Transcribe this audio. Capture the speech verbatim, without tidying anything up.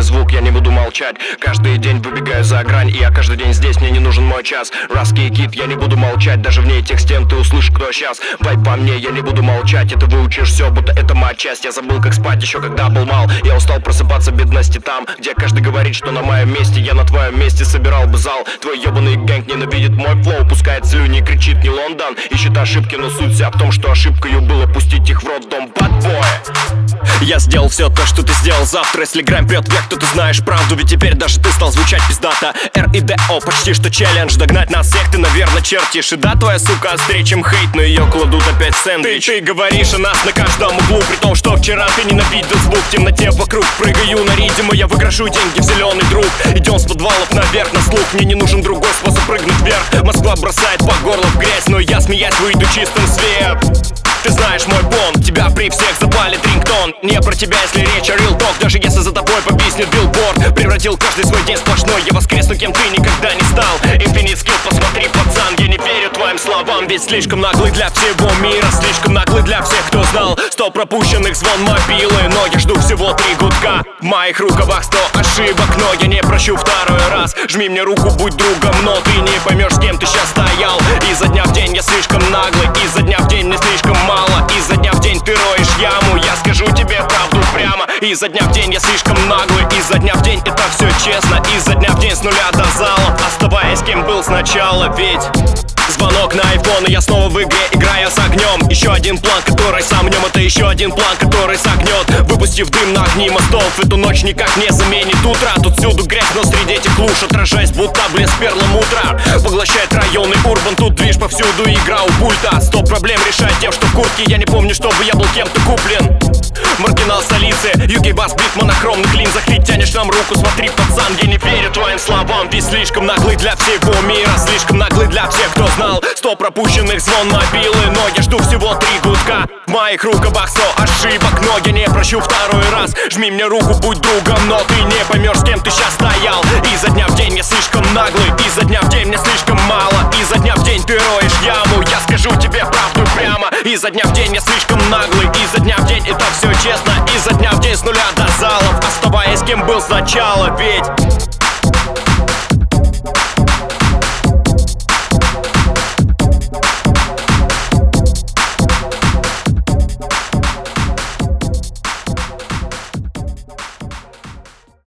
звук, я не буду молчать. Каждый день выбегаю за грань, и я каждый день здесь, мне не нужен мой час. Раски и кит, я не буду молчать, даже вне этих стен ты услышишь, кто сейчас. Вайп по мне, я не буду молчать, и ты выучишь все, будто это моя часть. Я забыл, как спать еще когда был мал. Я устал просыпаться в бедности там, где каждый говорит, что на моем месте. Я на твоем месте собирал бы зал. Твой ебаный гэнг ненавидит мой флоу, пускает слюни и кричит не Лондон. Ищет ошибки, но суть вся в том, что ошибкою было пустить их в роддом. Bad boy. Я сделал все то, что ты сделал завтра. Если грань прет вверх, то ты знаешь правду, ведь теперь даже ты стал звучать пиздато. Р и Д О, почти что челлендж. Догнать нас всех ты, наверное, чертишь. И да, твоя сука острее, чем хейт, но ее кладут опять в сэндвич. Ты, ты говоришь о нас на каждом углу, при том, что вчера ты ненавидел звук. В темноте вокруг прыгаю на ритм, и я выигрышу деньги в зеленый друг. Идем с подвалов наверх на слух, мне не нужен другой способ прыгнуть вверх. Москва бросает по горло в грязь, но я, смеясь, выйду чистым свет. Ты знаешь мой бон, тебя при всех запалит рингтон. Не про тебя, если речь о real talk, даже если за тобой повиснет билборд. Превратил каждый свой день сплошной, я воскресну, кем ты никогда не стал. Infinite skill, посмотри, пацан, я не верю твоим словам. Ведь слишком наглый для всего мира, слишком наглый для всех, кто знал. Сто пропущенных звон мобилы, но я жду всего три гудка. В моих рукавах сто ошибок, но я не прощу второй раз. Жми мне руку, будь другом, но ты не поймешь, с кем ты сейчас стоял. Изо дня в день я слишком наглый, изо дня в день мне слишком мало. Изо дня в день ты роешь яму, я скажу тебе правду прямо. Изо дня в день я слишком наглый, изо дня в день это все честно. Изо дня в день с нуля до зала, оставаясь кем был сначала, ведь звонок на айфон, и я снова в игре играю с огнем. Еще один план, который сам в нем, это еще один план, который согнет. Выпустив дым на огни мостов, эту ночь никак не заменит утро. Тут всюду грязь, но среди этих луж отражаясь, будто блеск перламутра. Поглощает районный урбан, тут движ повсюду, игра у пульта. Сто проблем решает тем, что в куртке я не помню, чтобы я был кем-то куплен. Маргинал столицы, юги бас, бит в монохромных линзах. Ты тянешь нам руку, смотри, пацан, я не верю твоим словам. Ты слишком наглый для всего мира, слишком наглый для всех, кто знал. Сто пропущенных звон мобилы, но я жду всего три гудка. В моих рукавах сто ошибок, но я не прощу второй раз. Жми мне руку, будь другом, но ты не поймешь, с кем ты сейчас стоял. Изо дня в день я слишком наглый, изо дня в день мне слишком мало. Изо дня в день ты роешь яму, я скажу тебе правду прямо. Изо дня в день я слишком наглый, изо дня в день это все честно. Изо дня в день с нуля до залов, оставаясь кем был сначала, ведь